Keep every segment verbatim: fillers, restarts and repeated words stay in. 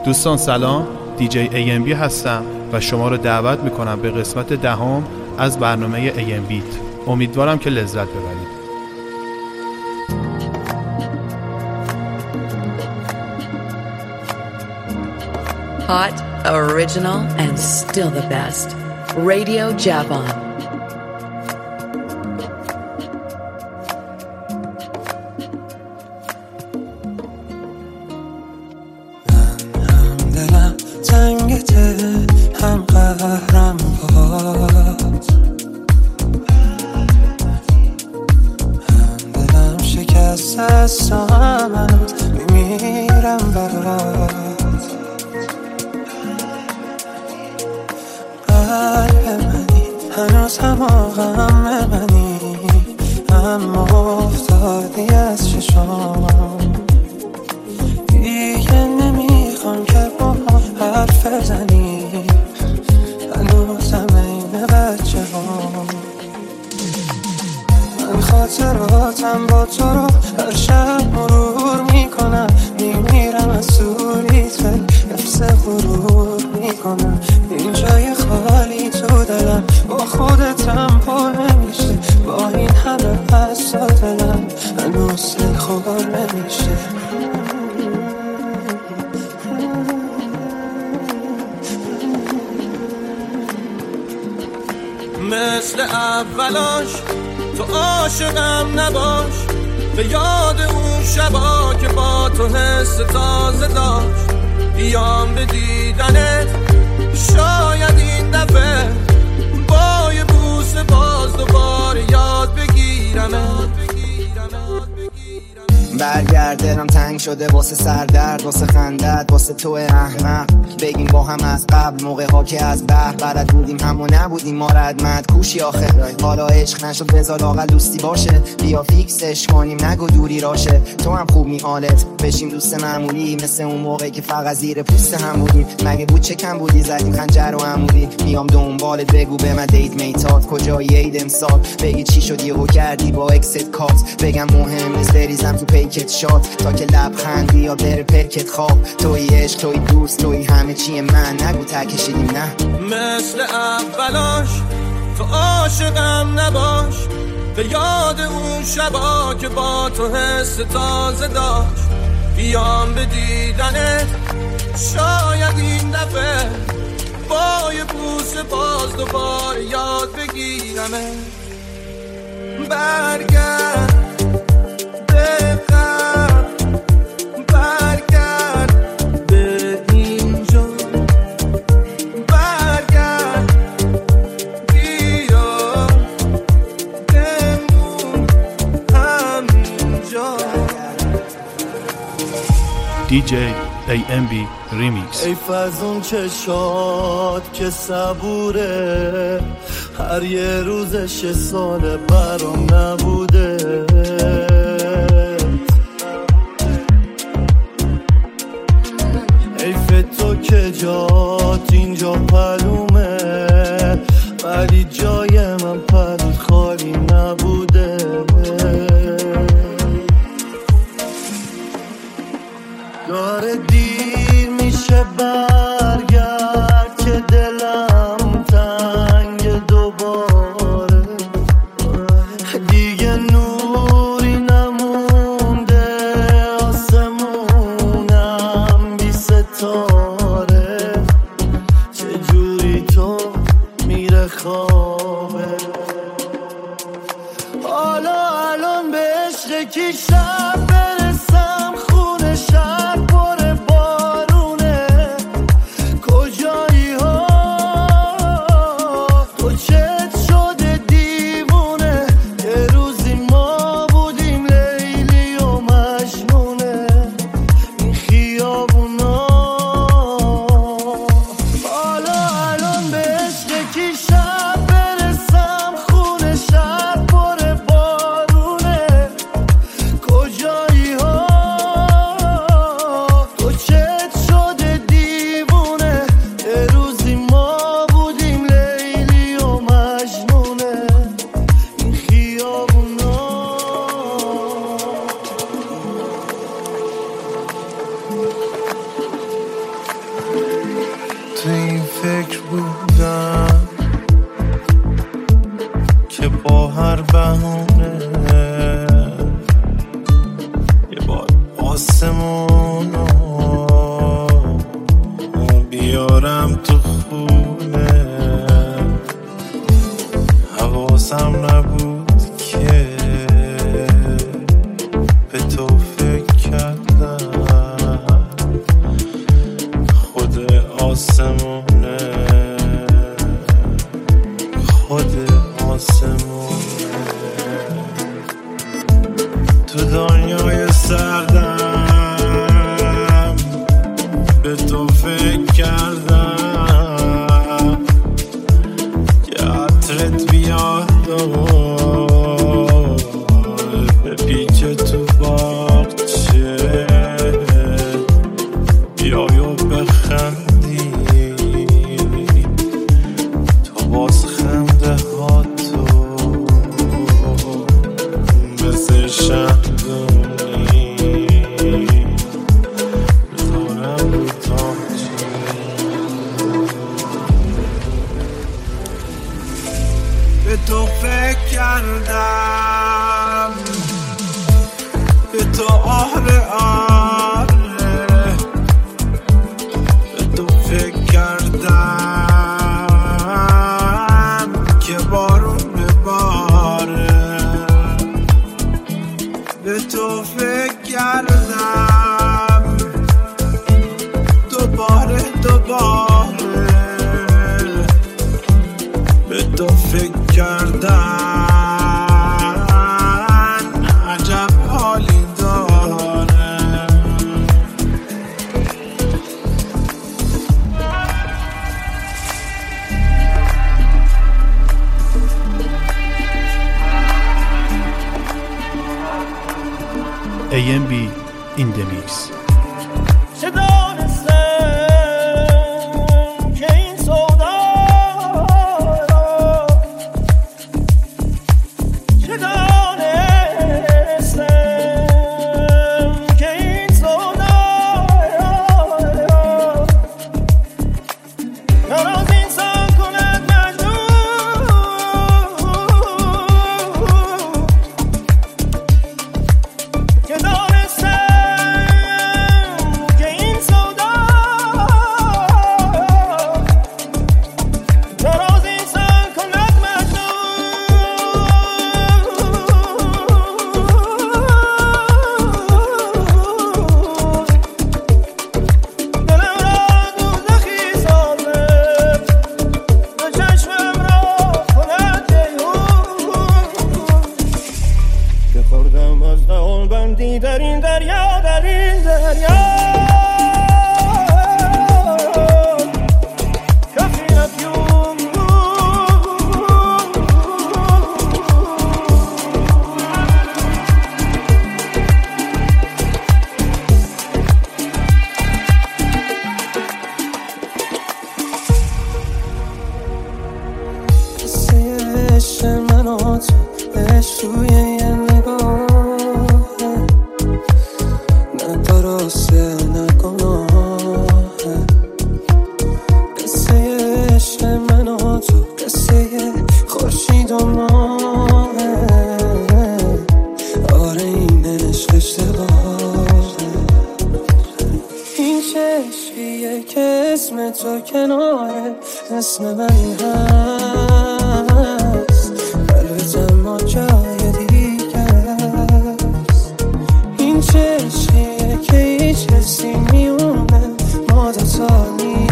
دوستان سلام، دیجی ای ام بی هستم و شما رو دعوت میکنم به قسمت دهم از برنامه ای ام بیت. امیدوارم که لذت ببرید. Hot, original, and still the best. Radio Javon. هم قهرم باز هم دلم شکست است من میمیرم برات. قلب منی هنوز هم آغم منی، اما افتادی از چشام. دیگه نمیخوام که با ما حرف بزنی، هنوزم این بچه ها. من خاطراتم با تو رو هر شب مرور میکنم، میمیرم از سوریت ولی نفس غرور میکنم. این جای خالی تو دلم با خودتم پر نمیشه، با این همه پس دلم هنوز خور نمیشه. مثل اولاش تو عاشقم نباش، به یاد اون شبا که با تو حس تازه داشت. بیام به دیدنت شاید این دفعه با یه بوسه باز دوباره یاد بگیرمت. برگردم تنگ شده واسه سردرد، واسه خندت، واسه تو احمق. بگیم با هم از قبل موقع ها که از بحر برد بودیم همو نبودیم ما ردمت کوشی آخه. حالا عشق نشد بذار لاغل دوستی باشه، بیا فیکسش کنیم نگو دوری راشه. تو هم خوب می حالت بشیم دوست معمولی، مثل اون موقعی که فقط زیر پوست هم بودیم. مگه بود چه کم بودی زدیم خنجر و عمودی. میام دنبالت بگو به من دیت میتات کجایی عید امسال. بگی چی شد یهو کردی با اکست کات، بگم مهم نیست بریزم تو پیکت شات تا که لبخندی یا بره پرکت خواب. توی عشق توی دوست توی همه چی من، نگو تکشیدیم نه. مثل اولاش تو عاشقم نباش، به یاد اون شبا که با تو حس تازه داشت. بیام به دیدنت شاید این دفعه با یه بوسه باز دوباره یاد بگیرمه. برگرد به قبل، برگرد به اینجا، برگرد بیا بمون همینجا. دیجی ای ام بی ریمیکس. ای فزون چشات که صبوره، هر یه روزش یه سال برام نبوده. ایف تو که جات اینجا پلومه، ولی جای من پلوت خالی نبوده. داره دیر میشه برگرد که دلم تنگ دوباره. دیگه نوری نمونده آسمونم بی ستاره. چجوری تو میره خوابه، حالا الان به عشق کی شب برسم. خونه شهر پر بارونه، کجایی ها تو چت شده دیوونه. یه روزی ما بودیم لیلی و مجنونه، این خیابونا. حالا الان به عشق کی شب برسم. خونه شهر پر بارونه، با هر بهونه یه بار آسمونو بیارم تو خونه. حواسم نبود که به تو فکر کردم، خود آسمونه خود آسمونه. تو دنیای سردم به تو فکر کردم که عطرت بیاد و بپیچه تو باغچه، بیای و بخندی تو باز خنده ها تو مثل شهدونی بذارم رو تاچه. به تو فکر کردم، به تو آره آره، به تو فکر کردم که بارون بباره. به تو فکر کردم دوباره دوباره، به تو فکر کردم عجب حالی داره. ای ام بی in the mix. چه دانستم که این سودا را، چه دانستم که این سودا را نراز انسان کند مجنون، که دانستم که این سودا نراز انسان کند مجنون. دلم را دوزخی سازه، به چشمم را کند جیحون، که خوردم از دهان بندی در این دریا در این دریا. کفی نپیون قصه عشق من و تو، عشق توی یه نگاهه، نه درسته نه گناهه. قصه عشق من و تو، قصه خورشید و ماهه. آره این عشق اشتباهه، این چه عشقیه که اسم تو کناره اسم من هست، قلبت اما جای دیگه است. این چه عشقیه که هیچ کسی میونه ما دوتا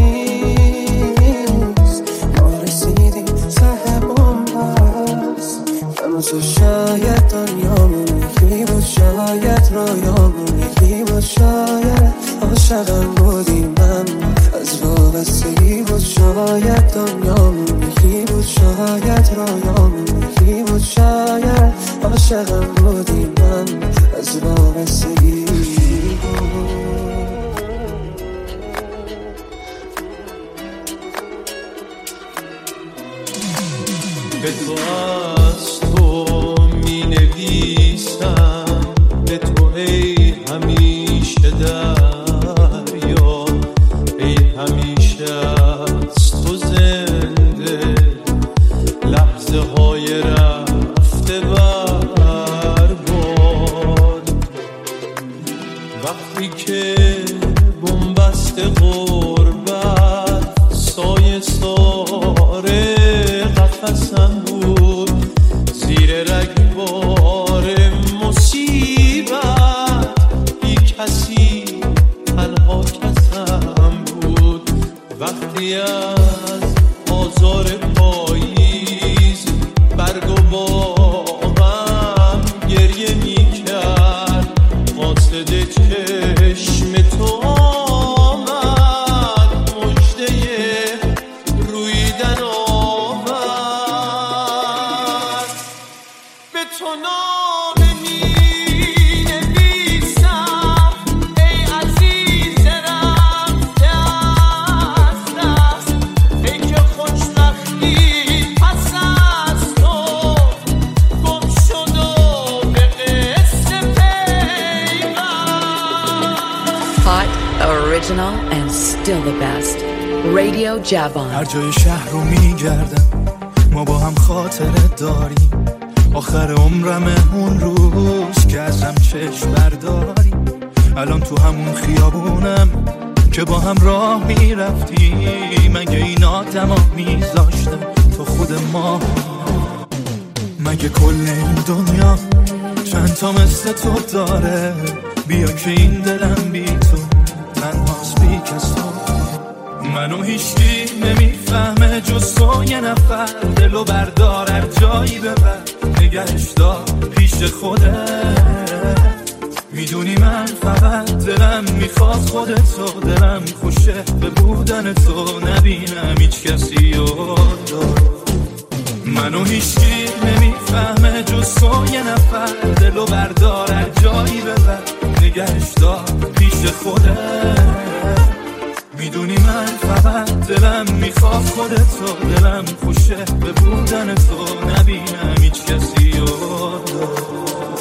نیست، ما رسیدیم ته بومبست. اما تو شاید دنیامون یکی بود، شاید رویامون یکی بود، شاید عاشقم بودی من از وابستگی بود، شاید دنیامون یکی بود، شاید رویامون یکی بود، شاید عاشقم بودی من از وابستگی بود. به تو از تو می نویسم، به تو ای همیشه دریا، ای همیشه از تو زنده لحظه های رفت که بنبست غربت سایه ساره قفصم بود، زیر رگبار مصیبت بی کسی تنها کسم بود. وقتی از آزار پاییز برگ و باغم گریه می کرد، قاصد چشم تو آمد، مژده رویدن آورد. به تو نامه می نویسم ای عزیز رفته از دست، ای که خوشبختی پس از تو گم شد و به قصه پیوست. Hot, original, and still the best. Radio Javon. هر جای شهر رو میگردم ما با هم خاطره داریم، آخر عمرم اون روز که ازم چشم برداری. الان تو همون خیابونم که با هم راه میرفتیم، مگه این آدم ها میذاشتن تو خود ما؟ مگه کل این دنیا چند تا مثل تو داره؟ بیا که این دلم بی تو تنهاست بی کس تو. منو هیچکی نمیفهمه جز تو، یه نفر دلو بردار هر جایی ببر، نگهش دار پیش خوده. میدونی من فقط دلم میخواد خودتو، دلم خوشه به بودن تو، نبینم هیچ کسی رو دار. منو هیچکی نمیفهمه جز تو، یه نفر دلو بردار هر جایی ببر، نگهش دار پیش خوده. میدونی من فقط دلم میخواد خودتو، دلم خوشه به بودن تو، نبینم هیچ کسی رو دار.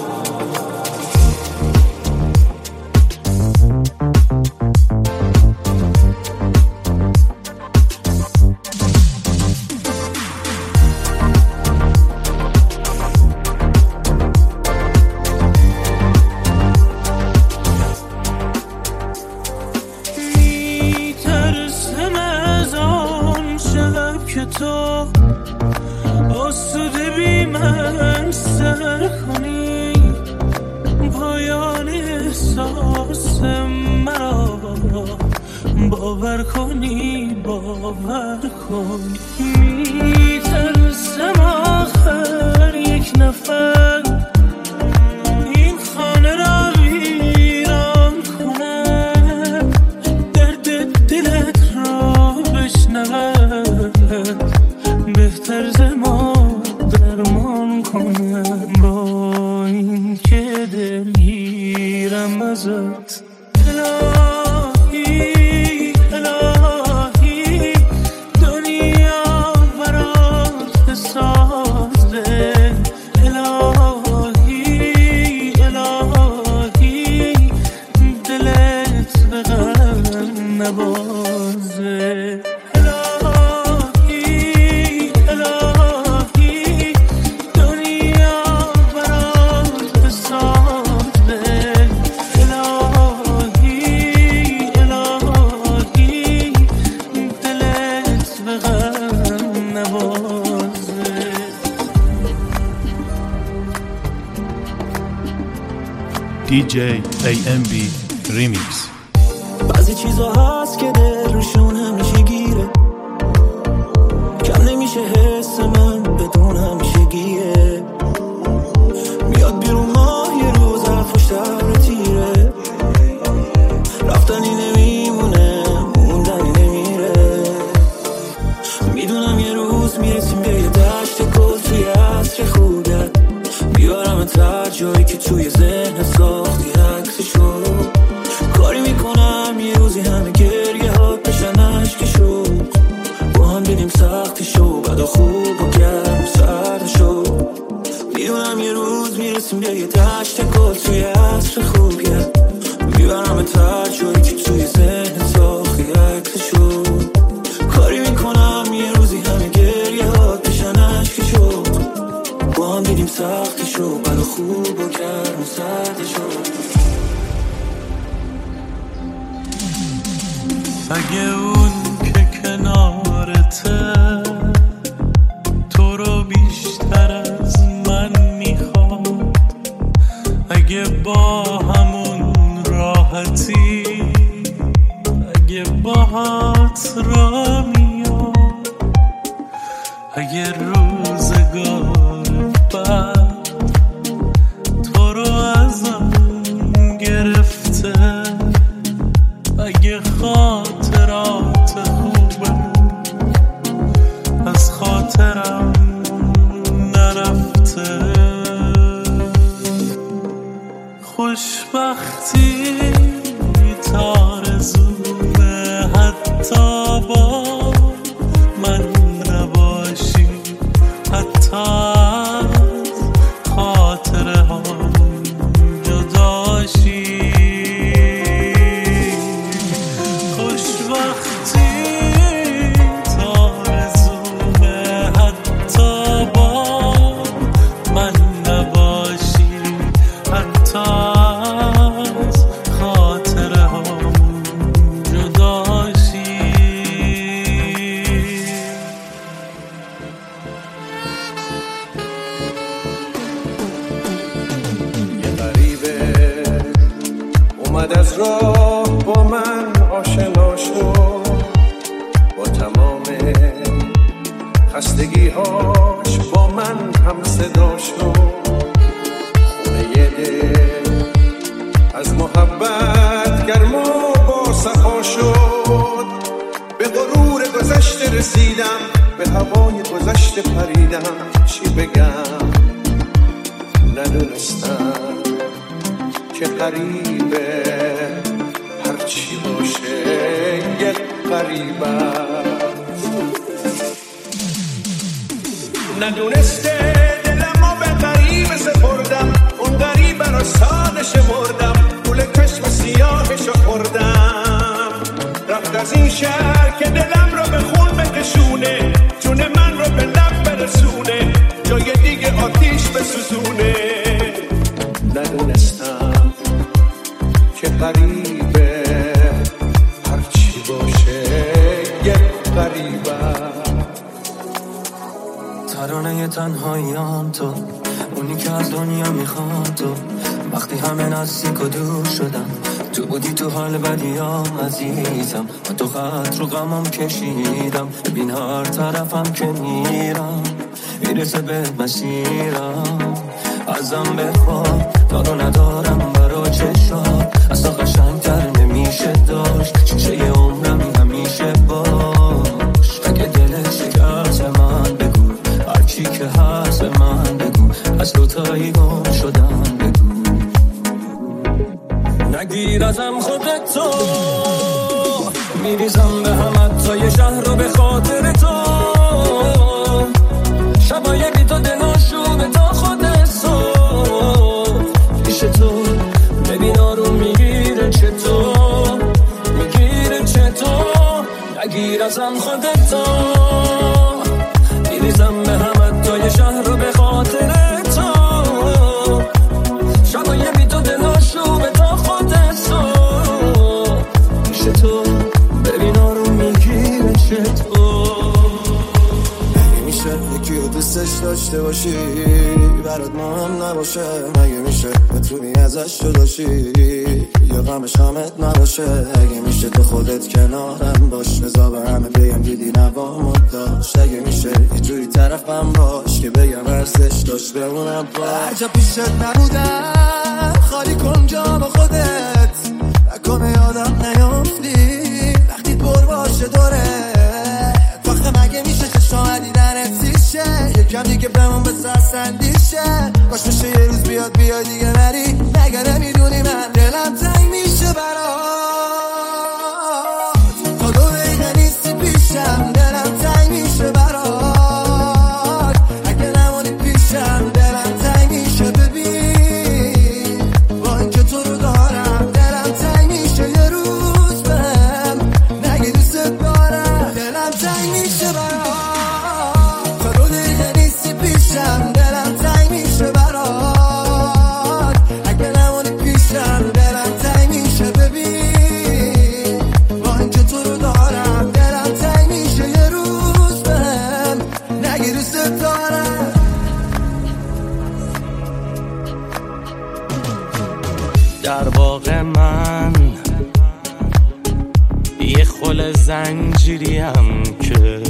تو آسوده بی من سر کنی، پایان احساس مرا باور کنی، باور کنی. میترسم آخر یک نفر این خانه را ویران کنه، درد دلت را بشنود، بهتر ز ما درمان کنم. با این که دلگیرم ازت الهی الهی، دنیا برات سازه، الهی الهی، دلت به غم نبازه. دی جی ای ام بی ریمیکس. بعضی چیزا هست که دل روشون همیشه گیره، کم نمیشه حس من بدون همیشه گیره، میاد بیرون ماه یه روز حرفش در تیره، رفتنی نمیمونه موندنی نمیره. میدونم یه روز میرسیم به یه دشت گل توی عصر خوبت، بیارم تا جایی که توی ذهن ساختی عکسشو، کاری میکنم یه روزی همه گریه هات بشن عشقشو، با هم بریم سختشو، بعدا خوب و گرم سردشو. میدونم یه روز میرسیم به یه دشت گل توی عصر خوبیت، بیارم تا جایی که توی ذهن ساختی عکسشو، کاری میکنم یه روزی همه گریه هات بشن عشقشو، با هم بریم سختشو، بعدا خوب و گرم سردشو. اگه اون که کنارته تو رو بیشتر از من میخواد، اگه با همون راحتی، اگه باهات را میاد، اگه روزگار بعد تو رو ازم گرفته، اگه خاطرات خوبم از خاطرم نرفته، خوشبختی تارزونه حتی با من نباشی، حتی از خاطره ها جداشی، خوشبختی تارزونه حتی با من نباشی، حتی از خاطره ها جداشی. یه غریبه اومد از راه با من آشنا شد، با تمام خستگی‌هاش با من هم صدا شد، خونه دل از محبت گرم و با صفا شد، به غرور گذشته رسیدم، به هوای گذشته پریدم، چی بگم ندونستم که غریبه هرچی باشه یک غریبه، ندونسته دلمو به غریبه سپردم، اون غریبه رو ساده شمردم، گل چشم سیاهشو خوردم، رفت از این شهر که دلم رو به خون بکشونه، جون من رو به لب برسونه، جای دیگه آتیش بسوزونه، ندونستم که غریبه هرچی باشه یک غریبه. ترانه تنهاییام تو، اونی که از دنیا میخوام تو، وقتی همه نزدیک و دور شدم، تو بودی تو حال بدیام عزیزم، و تو خط رو غمم کشیدم، ببین هر طرفم که میرم میرسه به مسیرم، ازم بخواه دارو ندارم برا چشات، اصلا قشنگتر نمیشه داشت، شیشه عمرم همیشه باش، اگه دل شکست من بگو، هرچی که هست به من بگو، از دوتایی گم شدم بگو، نگیر ازم خودتو، میریزم به همت تا یه شهر رو به خاطر تو، شبای بی تو دلاشو تا خود صبح پیش تو، ببین آروم میگیره چطور، میگیره چطور، نگیر ازم خودتو، میریزم به همت تا یه شهر رو به خاطر تو، شبای بی تو دلاشو تا خود صبح پیش تو، ببین آروم میگیره چطور، یکی رو دوستش داشته باشی برات مهم نباشه، مگه میشه بتونی ازش جداشی یا غمش غمت نباشه، اگه میشه تو خودت کنارم باش، بذار به همه بگم دیدی نوامت داشت، اگه میشه یه جوری طرفم باش که بگم ارزش داشت بمونم با هر جا پیشت نبودم، خالی کن جا با خودت، نکنه یادم نیافتی وقتی پر باشه دوره، فخه مگه میشه که شما دیدنت سیشه، یکم دیگه بمون بسه سندیشه، باش میشه یه روز بیاد بیاد دیگه نری، مگه نمیدونی من دلم تنگ میشه برات، تا دو دقیقه نیستی پیشم دلم تنگ میشه برات، اگه نمونی پیشم دلم تنگ میشه، ببین با اینکه تو رو دارم دلم تنگ میشه، یه روز بهم نگه دوست دارم، دلم تنگ میشه برات، تا دو دقیقه نیستی پیشم دلم تنگ میشه برات، اگه نمونی پیشم دلم تنگ میشه، ببین در واقع من یه خل زنجیریم که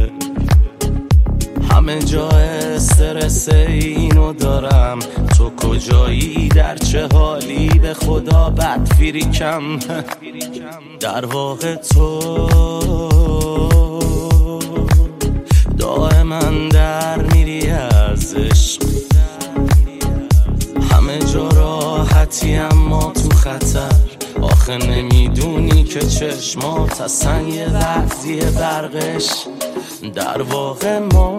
همه جا استرس اینو دارم. تو کجایی، در چه حالی، به خدا بد فریکم. در واقع تو دائما در میری از عشق، همه جا راحتی اما تو خطر. آخه نمیدونی که چشمات اصلا یه وقتی برقش. در واقع ما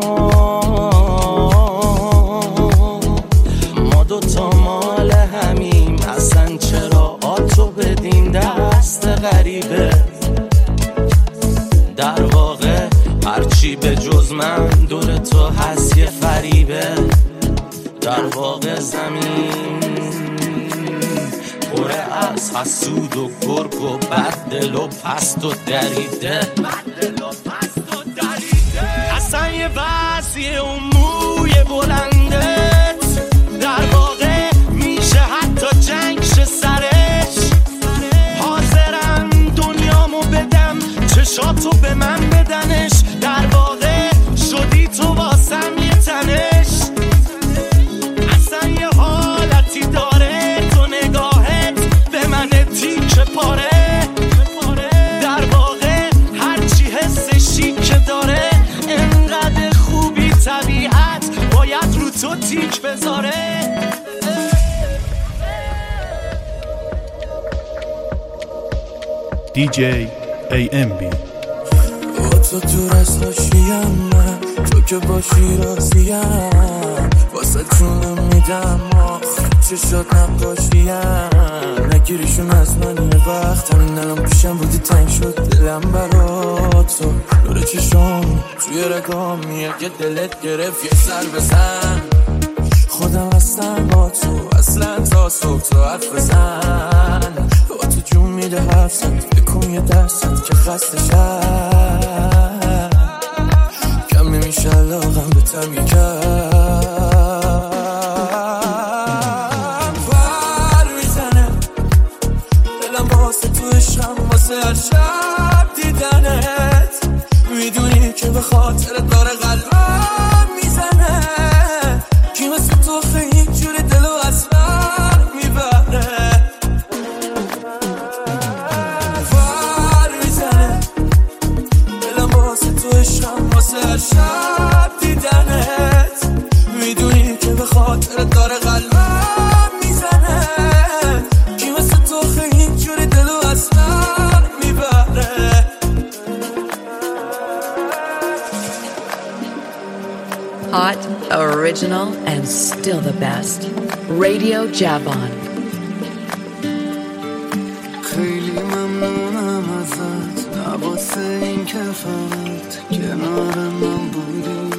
ما دوتا مال همیم، اصلا چرا آتو بدین دست غریبه. در واقع هرچی به جز من دور تو هست یه فریبه. در واقع زمین پره از حسود و گرگ و بددل و پست و دریده. اصلا یه وضعی اون موی بلندت در واقع میشه حتی جنگ شه سرش. حاضرم دنیامو بدم چشاتو به من بدنش. در واقع شدی تو واسم یه تنش. اصلا یه حالتی داره تو نگاهت به من تیکه پاره. در واقع هرچی حسشی که داره انقدر خوبی طبیعت باید رو تو تیک بذاره. دی جی ای ام بی. با تو دور از حاشیم من، تو که باشی راضیم. واسه جونم میدم آخ چه شد نقاشیم. نگیریشون از من یه وقت، همین الان پیشم بودی تنگ شد دلم برا تو. نور چشام توی رگامی اگه دلت گرفت یه سر بزن. خودم هستم با تو اصلا تا صبح تو حرف بزن. با تو جون میده حرفت بکن یه درست که خسته شد. کم نمیشه علاقم به تم یه کرد. بر میزنه دلم واسه تو عشقم، واسه هر شب دیدنت. میدونی که به خاطر داره قلبم میزنه. کی مثل تو خیلی جوری دلو از من میبره. بر میزنه دلم واسه تو عشقم، واسه هر شب دیدنت. میدونی که به خاطر داره قلبم میزنه. کی مثل تو خیلی جوری دلو از من میبره. Hot, original, and still the best. Radio Javon. خیلی ممنونم ازت، نواسه این که فقط کنار من بودی.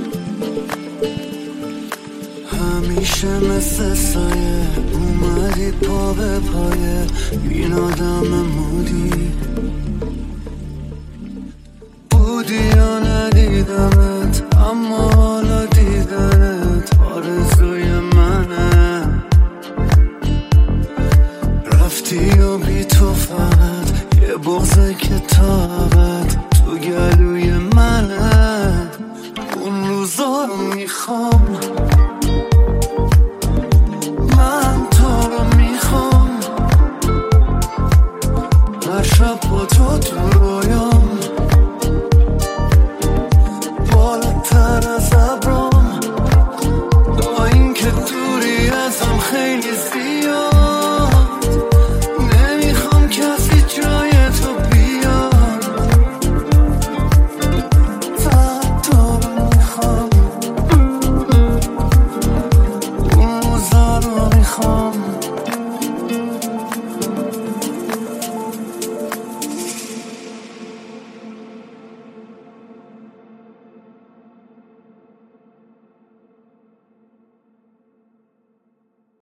همیشه مثل سایه اومدی پا به پایه. این آدم مودی بودی یا ندیدمت، اما حالا دیدنت آرزوی منه. رفتی و بی تو فقط یه بغضه که تا ابد تو گلوی منه. اون روزا رو میخوام، من تو رو میخوام. هر شب با تو تو رویام، بالاتر از ابرام. با این که دوری ازم خیلی زیاد.